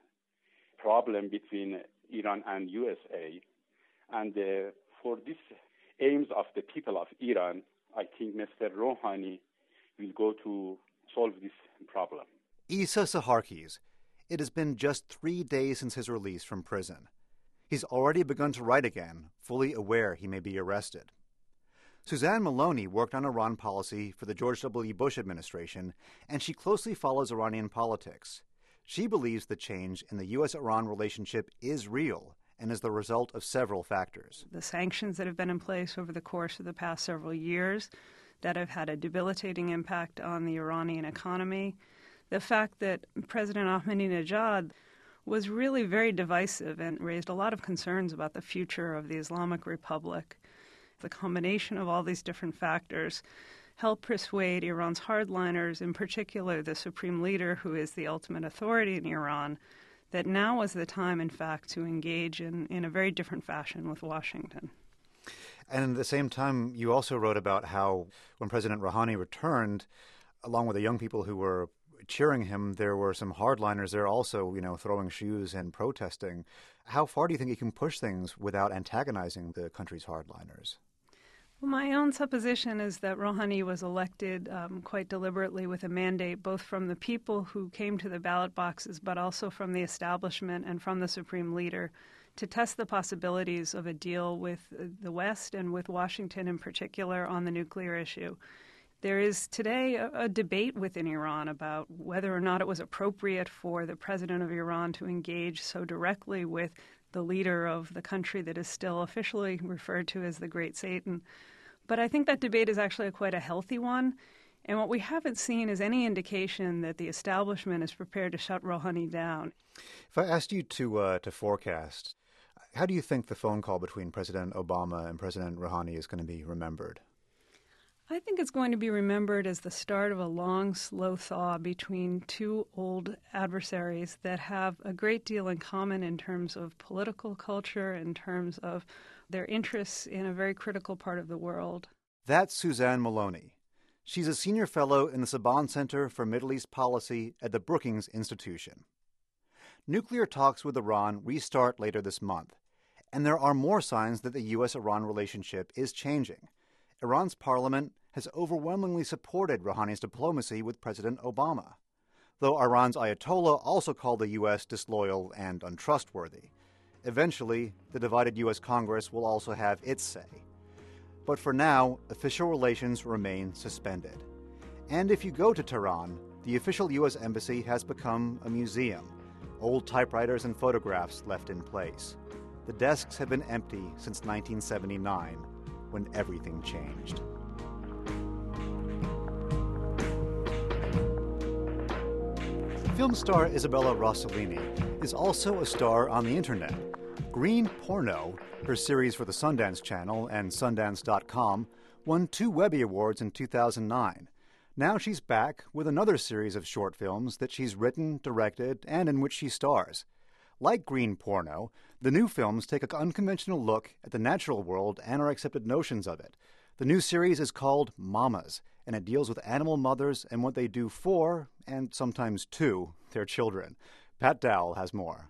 Speaker 6: problem between Iran and U S A. And uh, for these aims of the people of Iran, I think Mister Rouhani will go to solve this problem.
Speaker 1: Issa Saharkis. It has been just three days since his release from prison. He's already begun to write again, fully aware he may be arrested. Suzanne Maloney worked on Iran policy for the George W. Bush administration, and she closely follows Iranian politics. She believes the change in the U S Iran relationship is real and is the result of several factors.
Speaker 7: The sanctions that have been in place over the course of the past several years that have had a debilitating impact on the Iranian economy, the fact that President Ahmadinejad was really very divisive and raised a lot of concerns about the future of the Islamic Republic. The combination of all these different factors helped persuade Iran's hardliners, in particular the supreme leader, who is the ultimate authority in Iran, that now was the time, in fact, to engage in, in a very different fashion with Washington.
Speaker 1: And at the same time, you also wrote about how when President Rouhani returned, along with the young people who were cheering him, there were some hardliners there also, you know, throwing shoes and protesting. How far do you think he can push things without antagonizing the country's hardliners?
Speaker 7: Well, my own supposition is that Rouhani was elected um, quite deliberately with a mandate both from the people who came to the ballot boxes, but also from the establishment and from the supreme leader to test the possibilities of a deal with the West and with Washington in particular on the nuclear issue. There is today a, a debate within Iran about whether or not it was appropriate for the president of Iran to engage so directly with the leader of the country that is still officially referred to as the Great Satan. But I think that debate is actually a quite a healthy one. And what we haven't seen is any indication that the establishment is prepared to shut Rouhani down.
Speaker 1: If I asked you to uh, to forecast, How do you think the phone call between President Obama and President Rouhani is going to be remembered?
Speaker 7: I think it's going to be remembered as the start of a long, slow thaw between two old adversaries that have a great deal in common in terms of political culture, in terms of their interests in a very critical part of the world.
Speaker 1: That's Suzanne Maloney. She's a senior fellow in the Saban Center for Middle East Policy at the Brookings Institution. Nuclear talks with Iran restart later this month, and there are more signs that the U S Iran relationship is changing. Iran's parliament has overwhelmingly supported Rouhani's diplomacy with President Obama, though Iran's Ayatollah also called the U S disloyal and untrustworthy. Eventually, the divided U S Congress will also have its say. But for now, official relations remain suspended. And if you go to Tehran, the official U S embassy has become a museum, old typewriters and photographs left in place. The desks have been empty since nineteen seventy-nine, when everything changed. Film star Isabella Rossellini is also a star on the internet. Green Porno, her series for the Sundance Channel and Sundance dot com, won two Webby Awards in two thousand nine. Now she's back with another series of short films that she's written, directed, and in which she stars. Like Green Porno, the new films take an unconventional look at the natural world and our accepted notions of it. The new series is called Mamas, and it deals with animal mothers and what they do for, and sometimes to, their children. Pat Dowell has more.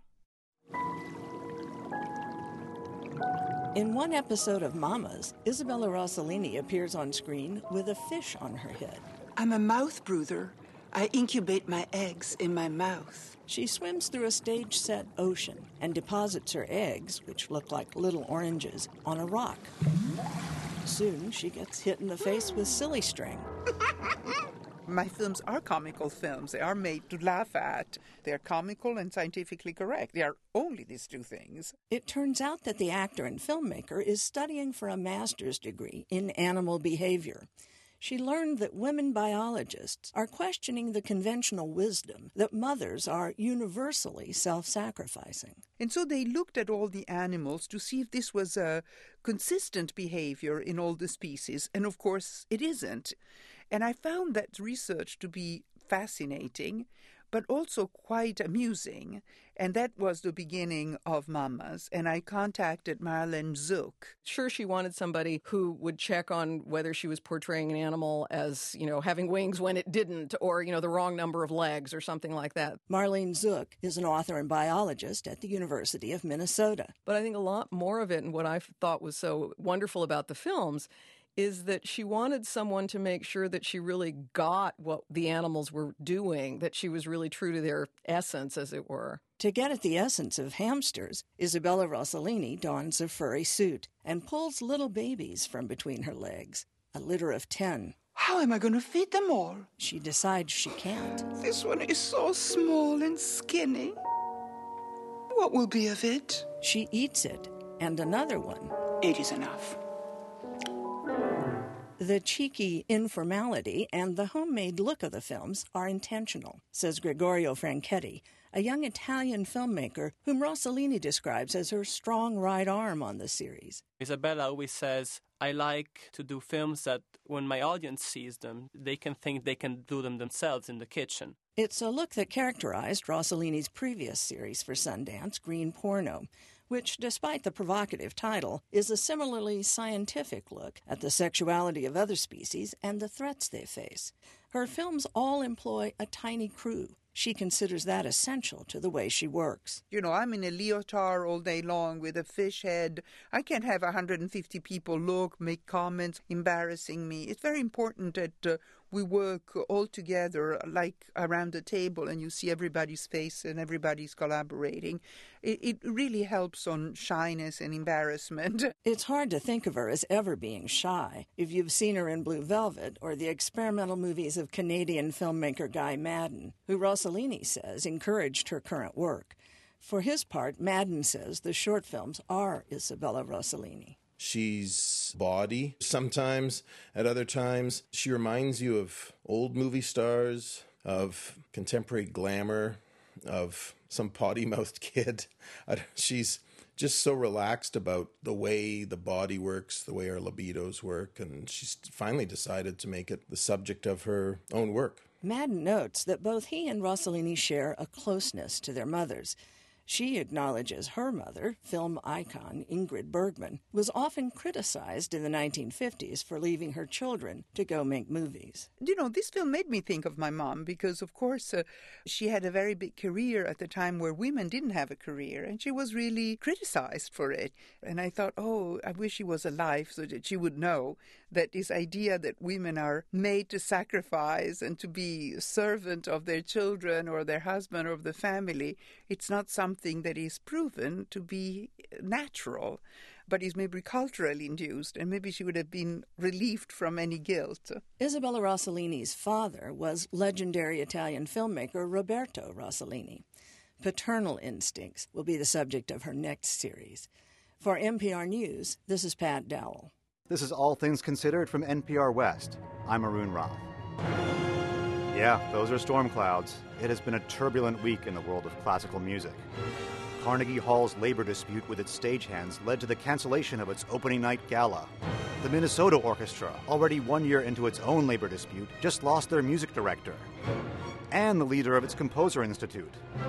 Speaker 8: In one episode of Mamas, Isabella Rossellini appears on screen with a fish on her head.
Speaker 9: I'm a mouth brooder. I incubate my eggs in my mouth.
Speaker 8: She swims through a stage-set ocean and deposits her eggs, which look like little oranges, on a rock. Soon, she gets hit in the face with silly string.
Speaker 9: My films are comical films. They are made to laugh at. They are comical and scientifically correct. They are only these two things.
Speaker 8: It turns out that the actor and filmmaker is studying for a master's degree in animal behavior. She learned that women biologists are questioning the conventional wisdom that mothers are universally self-sacrificing.
Speaker 9: And so they looked at all the animals to see if this was a consistent behavior in all the species. And of course, it isn't. And I found that research to be fascinating, but also quite amusing. And that was the beginning of Mamas. And I contacted Marlene Zook.
Speaker 10: Sure, she wanted somebody who would check on whether she was portraying an animal as, you know, having wings when it didn't, or, you know, the wrong number of legs or something like that.
Speaker 8: Marlene Zook is an author and biologist at the University of Minnesota.
Speaker 10: But I think a lot more of it, and what I thought was so wonderful about the films, is that she wanted someone to make sure that she really got what the animals were doing, that she was really true to their essence, as it were.
Speaker 8: To get at the essence of hamsters, Isabella Rossellini dons a furry suit and pulls little babies from between her legs, a litter of ten.
Speaker 9: How am I going to feed them all?
Speaker 8: She decides she can't.
Speaker 9: This one is so small and skinny. What will be of it?
Speaker 8: She eats it, and another one.
Speaker 9: It is enough.
Speaker 8: The cheeky informality and the homemade look of the films are intentional, says Gregorio Franchetti, a young Italian filmmaker whom Rossellini describes as her strong right arm on the series.
Speaker 11: Isabella always says, I like to do films that when my audience sees them, they can think they can do them themselves in the kitchen.
Speaker 8: It's a look that characterized Rossellini's previous series for Sundance, Green Porno, which, despite the provocative title, is a similarly scientific look at the sexuality of other species and the threats they face. Her films all employ a tiny crew. She considers that essential to the way she works.
Speaker 9: You know, I'm in a leotard all day long with a fish head. I can't have one hundred fifty people look, make comments, embarrassing me. It's very important that uh, we work all together, like around the table, and you see everybody's face and everybody's collaborating. It, it really helps on shyness and embarrassment.
Speaker 8: It's hard to think of her as ever being shy if you've seen her in Blue Velvet or the experimental movies of Canadian filmmaker Guy Maddin, who Rossellini says encouraged her current work. For his part, Maddin says the short films are Isabella Rossellini.
Speaker 12: She's bawdy sometimes. At other times, she reminds you of old movie stars, of contemporary glamour, of some potty-mouthed kid. She's just so relaxed about the way the body works, the way our libidos work, and she finally decided to make it the subject of her own work.
Speaker 8: Madden notes that both he and Rossellini share a closeness to their mothers. She acknowledges her mother, film icon Ingrid Bergman, was often criticized in the nineteen fifties for leaving her children to go make movies.
Speaker 9: You know, this film made me think of my mom because, of course, uh, she had a very big career at the time where women didn't have a career, and she was really criticized for it. And I thought, oh, I wish she was alive so that she would know that this idea that women are made to sacrifice and to be servant of their children or their husband or of the family, it's not something that is proven to be natural, but is maybe culturally induced, and maybe she would have been relieved from any guilt.
Speaker 8: Isabella Rossellini's father was legendary Italian filmmaker Roberto Rossellini. Paternal instincts will be the subject of her next series. For N P R News, this is Pat Dowell.
Speaker 1: This is All Things Considered from N P R West. I'm Arun Roth. Yeah, those are storm clouds. It has been a turbulent week in the world of classical music. Carnegie Hall's labor dispute with its stagehands led to the cancellation of its opening night gala. The Minnesota Orchestra, already one year into its own labor dispute, just lost their music director and the leader of its Composer Institute.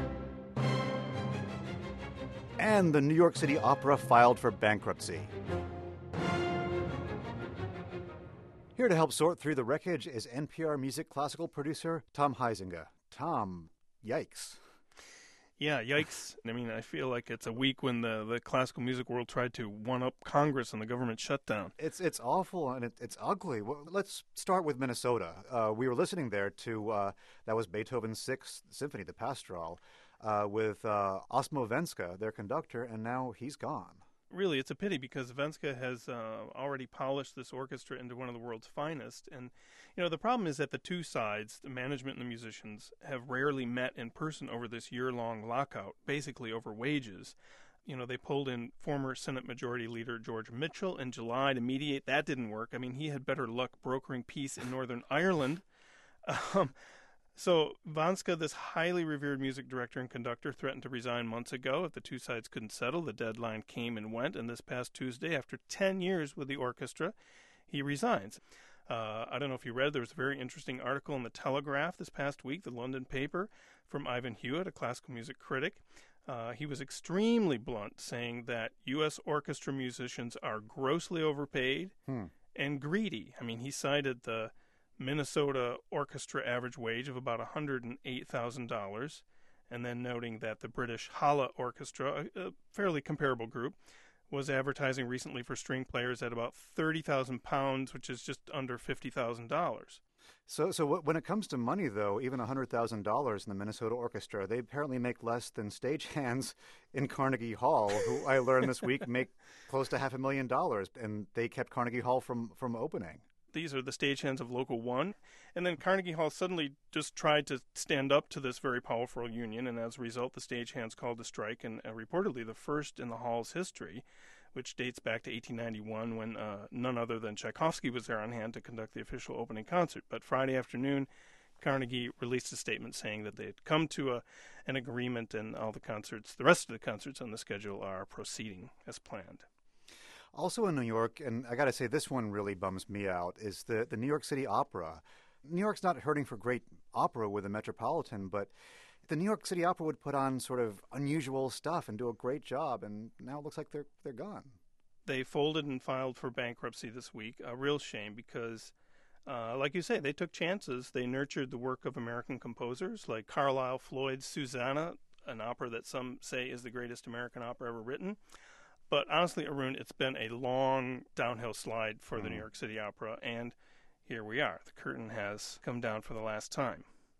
Speaker 1: And the New York City Opera filed for bankruptcy. Here to help sort through the wreckage is N P R Music classical producer Tom Huizinga. Tom, yikes.
Speaker 4: Yeah, yikes. I mean, I feel like it's a week when the, the classical music world tried to one-up Congress and the government shutdown.
Speaker 1: It's it's awful and it, it's ugly. Well, let's start with Minnesota. Uh, we were listening there to, uh, that was Beethoven's Sixth Symphony, the Pastoral, uh, with uh, Osmo Venska, their conductor, and now he's gone.
Speaker 4: Really, it's a pity because Venska has uh, already polished this orchestra into one of the world's finest. And, you know, the problem is that the two sides, the management and the musicians, have rarely met in person over this year-long lockout, basically over wages. You know, they pulled in former Senate Majority Leader George Mitchell in July to mediate. That didn't work. I mean, he had better luck brokering peace in Northern Ireland. Um, So Venska, this highly revered music director and conductor, threatened to resign months ago if the two sides couldn't settle. The deadline came and went, and this past Tuesday, after ten years with the orchestra, he resigns. Uh, I don't know if you read, there was a very interesting article in the Telegraph this past week, the London paper, from Ivan Hewitt, a classical music critic. Uh, he was extremely blunt, saying that U S orchestra musicians are grossly overpaid
Speaker 1: hmm.
Speaker 4: and greedy. I mean, he cited the Minnesota orchestra average wage of about one hundred eight thousand dollars, and then noting that the British Hala Orchestra, a, a fairly comparable group, was advertising recently for string players at about thirty thousand pounds, which is just under fifty thousand dollars.
Speaker 1: So so when it comes to money, though, even one hundred thousand dollars in the Minnesota Orchestra, they apparently make less than stagehands in Carnegie Hall, who I learned this week make close to half a million dollars, and they kept Carnegie Hall from, from opening.
Speaker 4: These are the stagehands of Local One. And then Carnegie Hall suddenly just tried to stand up to this very powerful union, and as a result, the stagehands called a strike, and uh, reportedly the first in the Hall's history, which dates back to eighteen ninety-one when uh, none other than Tchaikovsky was there on hand to conduct the official opening concert. But Friday afternoon, Carnegie released a statement saying that they had come to a, an agreement, and all the concerts, the rest of the concerts on the schedule are proceeding as planned.
Speaker 1: Also in New York, and I got to say this one really bums me out, is the, the New York City Opera. New York's not hurting for great opera with the Metropolitan, but the New York City Opera would put on sort of unusual stuff and do a great job, and now it looks like they're they're gone.
Speaker 4: They folded and filed for bankruptcy this week. A real shame because, uh, like you say, they took chances. They nurtured the work of American composers like Carlisle Floyd's Susanna, an opera that some say is the greatest American opera ever written. But honestly, Arun, it's been a long downhill slide for the New York City Opera, and here we are. The curtain has come down for the last time.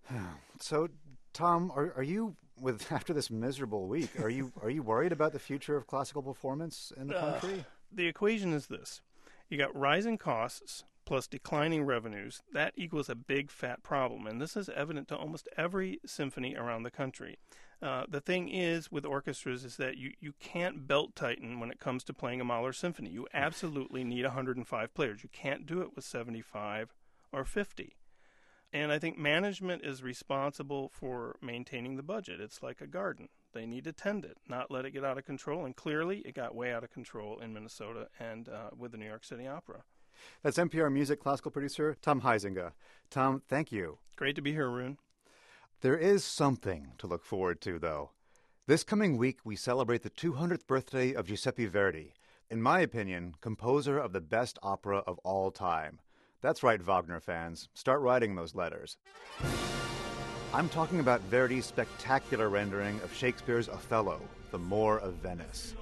Speaker 1: So, Tom, are, are you, with after this miserable week, are you are you worried about the future of classical performance in the country?
Speaker 4: Uh, the equation is this. You got rising costs plus declining revenues. That equals a big, fat problem, and this is evident to almost every symphony around the country. Uh, the thing is with orchestras is that you, you can't belt tighten when it comes to playing a Mahler symphony. You absolutely need one hundred five players. You can't do it with seventy-five or fifty. And I think management is responsible for maintaining the budget. It's like a garden. they need to tend it, not let it get out of control. And clearly, it got way out of control in Minnesota and uh, with the New York City Opera.
Speaker 1: That's N P R Music classical producer Tom Huizinga. Tom, thank you.
Speaker 4: Great to be here, Arun.
Speaker 1: There is something to look forward to, though. This coming week, we celebrate the two hundredth birthday of Giuseppe Verdi, in my opinion, composer of the best opera of all time. That's right, Wagner fans. Start writing those letters. I'm talking about Verdi's spectacular rendering of Shakespeare's Othello, The Moor of Venice.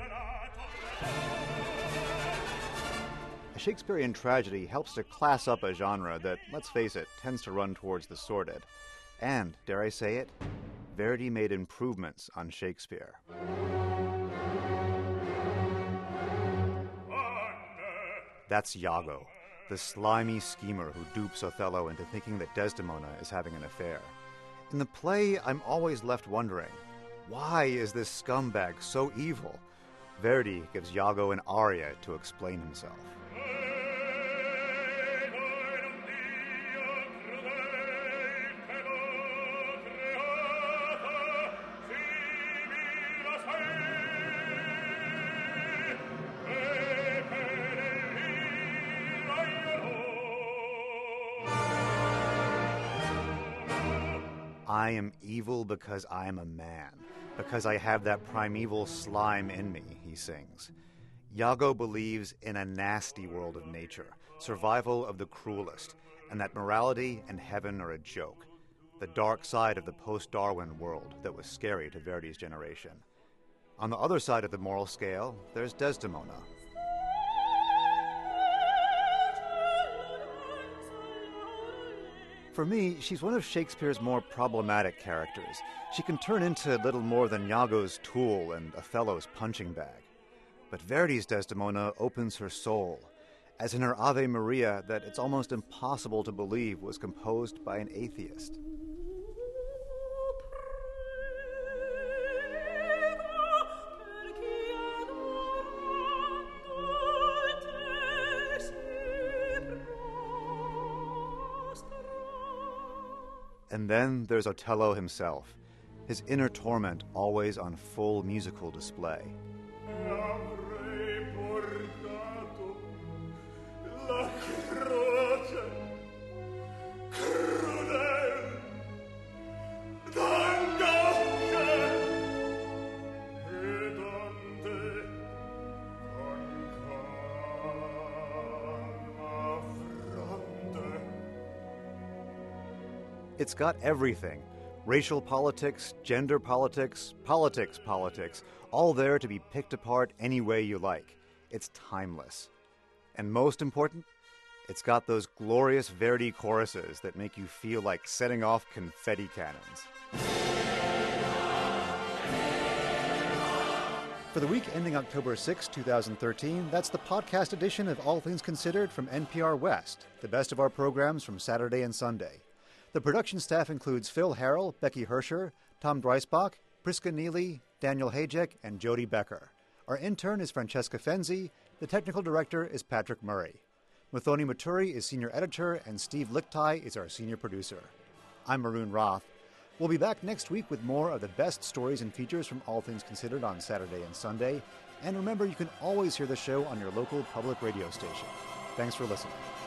Speaker 1: A Shakespearean tragedy helps to class up a genre that, let's face it, tends to run towards the sordid. And, dare I say it, Verdi made improvements on Shakespeare. That's Iago, the slimy schemer who dupes Othello into thinking that Desdemona is having an affair. In the play, I'm always left wondering, why is this scumbag so evil? Verdi gives Iago an aria to explain himself. I am evil because I am a man, because I have that primeval slime in me, he sings. Iago believes in a nasty world of nature, survival of the cruelest, and that morality and heaven are a joke. The dark side of the post-Darwin world that was scary to Verdi's generation. On the other side of the moral scale, there's Desdemona. For me, she's one of Shakespeare's more problematic characters. She can turn into little more than Iago's tool and Othello's punching bag. But Verdi's Desdemona opens her soul, as in her Ave Maria that it's almost impossible to believe was composed by an atheist. And then there's Otello himself, his inner torment always on full musical display. It's got everything. Racial politics, gender politics, politics politics, all there to be picked apart any way you like. It's timeless. And most important, it's got those glorious Verdi choruses that make you feel like setting off confetti cannons. For the week ending October sixth, twenty thirteen, that's the podcast edition of All Things Considered from N P R West, the best of our programs from Saturday and Sunday. The production staff includes Phil Harrell, Becky Hersher, Tom Dreisbach, Priska Neely, Daniel Hajek, and Jody Becker. Our intern is Francesca Fenzi. The technical director is Patrick Murray. Muthoni Muturi is senior editor, and Steve Lichtai is our senior producer. I'm Arun Roth. We'll be back next week with more of the best stories and features from All Things Considered on Saturday and Sunday. And remember, you can always hear the show on your local public radio station. Thanks for listening.